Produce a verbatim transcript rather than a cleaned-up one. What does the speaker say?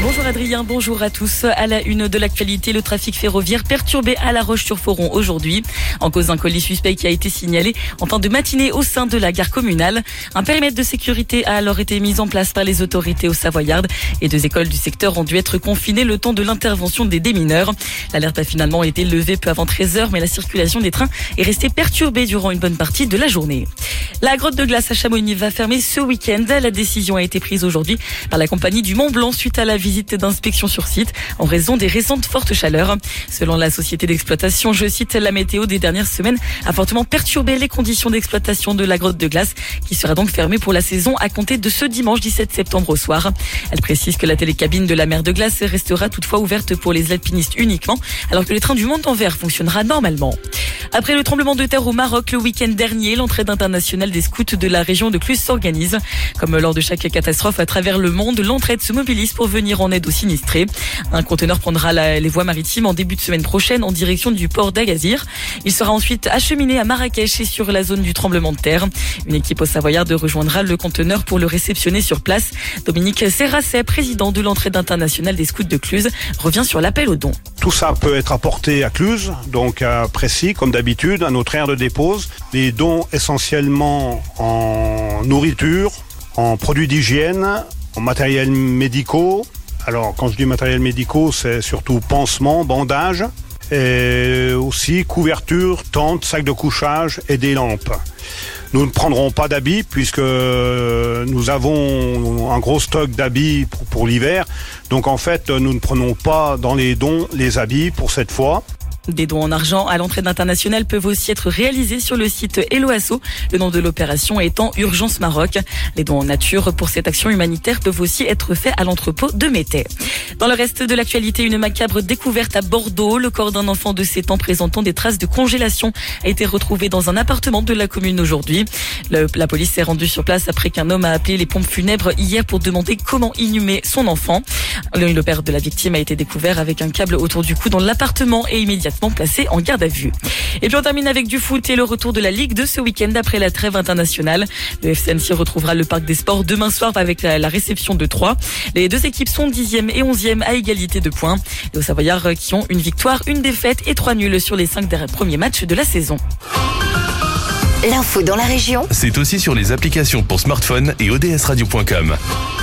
Bonjour Adrien, bonjour à tous. À la une de l'actualité, le trafic ferroviaire perturbé à La Roche-sur-Foron aujourd'hui. En cause d'un colis suspect qui a été signalé en fin de matinée au sein de la gare communale. Un périmètre de sécurité a alors été mis en place par les autorités au Savoyarde et deux écoles du secteur ont dû être confinées le temps de l'intervention des démineurs. L'alerte a finalement été levée peu avant treize heures, mais la circulation des trains est restée perturbée durant une bonne partie de la journée. La grotte de glace à Chamonix va fermer ce week-end. La décision a été prise aujourd'hui par la compagnie du Mont Blanc suite à la visite d'inspection sur site en raison des récentes fortes chaleurs. Selon la société d'exploitation, je cite, la météo des dernières semaines a fortement perturbé les conditions d'exploitation de la grotte de glace qui sera donc fermée pour la saison à compter de ce dimanche dix-sept septembre au soir. Elle précise que la télécabine de la mer de glace restera toutefois ouverte pour les alpinistes uniquement alors que le train du Mont Envers fonctionnera normalement. Après le tremblement de terre au Maroc le week-end dernier, l'entraide internationale des scouts de la région de Cluse s'organise. Comme lors de chaque catastrophe à travers le monde, l'entraide se mobilise pour venir en aide aux sinistrés. Un conteneur prendra la, les voies maritimes en début de semaine prochaine en direction du port d'Agazir. Il sera ensuite acheminé à Marrakech et sur la zone du tremblement de terre. Une équipe au Savoyarde rejoindra le conteneur pour le réceptionner sur place. Dominique Serrasset, président de l'entraide internationale des scouts de Cluse, revient sur l'appel aux dons. Tout ça peut être apporté à Cluse, donc à Précy, comme d'habitude, à notre aire de dépose. Les dons essentiellement en nourriture, en produits d'hygiène, en matériels médicaux. Alors, quand je dis matériels médicaux, c'est surtout pansements, bandages, et aussi couvertures, tentes, sacs de couchage et des lampes. Nous ne prendrons pas d'habits puisque nous avons un gros stock d'habits pour, pour l'hiver. Donc en fait, nous ne prenons pas dans les dons les habits pour cette fois. Des dons en argent à l'entraide internationale peuvent aussi être réalisés sur le site Hello Asso, le nom de l'opération étant Urgence Maroc. Les dons en nature pour cette action humanitaire peuvent aussi être faits à l'entrepôt de Métais. Dans le reste de l'actualité, une macabre découverte à Bordeaux. Le corps d'un enfant de sept ans présentant des traces de congélation a été retrouvé dans un appartement de la commune aujourd'hui. Le, la police s'est rendue sur place après qu'un homme a appelé les pompes funèbres hier pour demander comment inhumer son enfant. Le, le père de la victime a été découvert avec un câble autour du cou dans l'appartement et immédiatement placé en garde à vue. Et puis on termine avec du foot et le retour de la Ligue deux ce week-end après la trêve internationale. Le F C Annecy retrouvera le Parc des Sports demain soir avec la, la réception de Troyes. Les deux équipes sont dixième et onzième à égalité de points. Et aux Savoyards qui ont une victoire, une défaite et trois nuls sur les cinq premiers matchs de la saison. L'info dans la région, c'est aussi sur les applications pour smartphone et O D S radio point com.